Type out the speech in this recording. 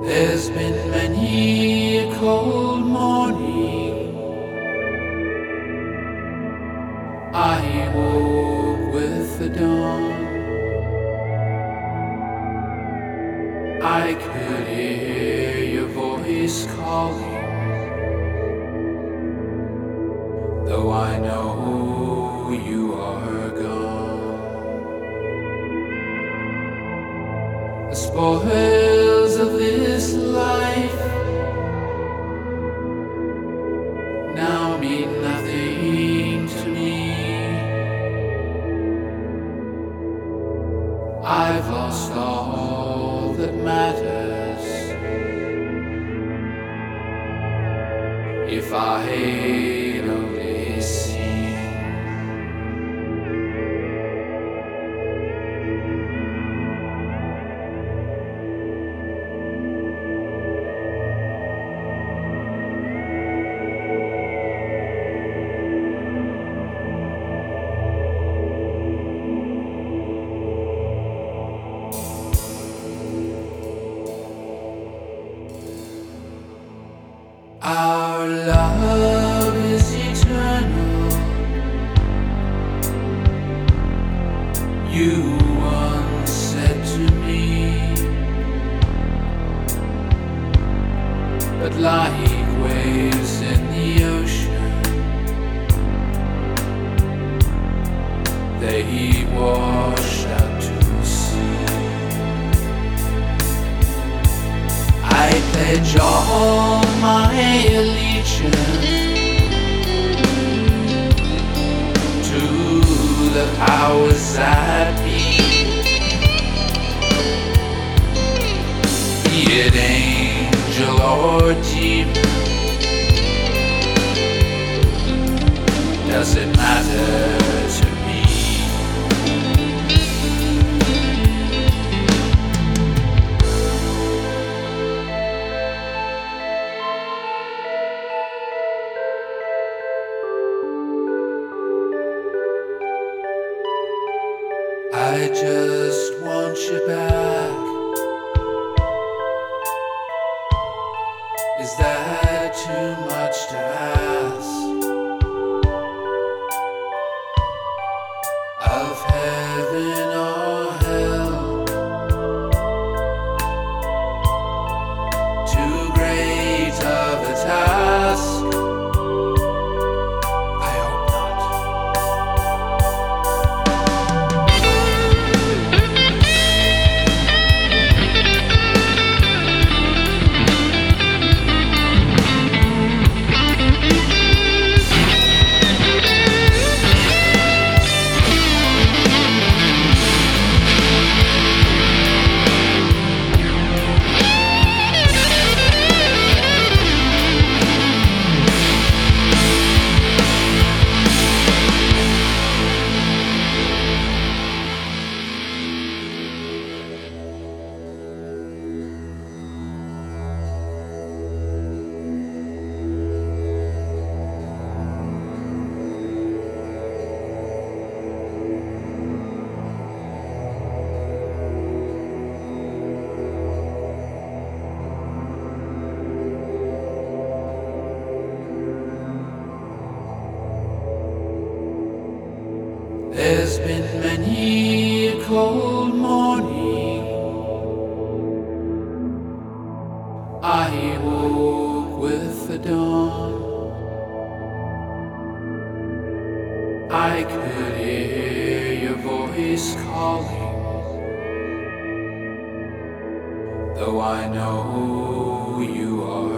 There's been many a cold morning I woke with the dawn. I could hear your voice calling, though I know you are gone. The spoils of this life now mean nothing to me. I've lost all that matters. If I'd only seen our love is eternal. You once said to me, but like waves in the ocean, they wash out to sea. I pledge all my allegiance to the powers that be it angel or demon, does it matter to me? I just want you back. Is that too much to ask of heaven or hell? Too great of a task? I hope not. There's been many a cold morning I woke with the dawn. I could hear your voice calling, though I know you are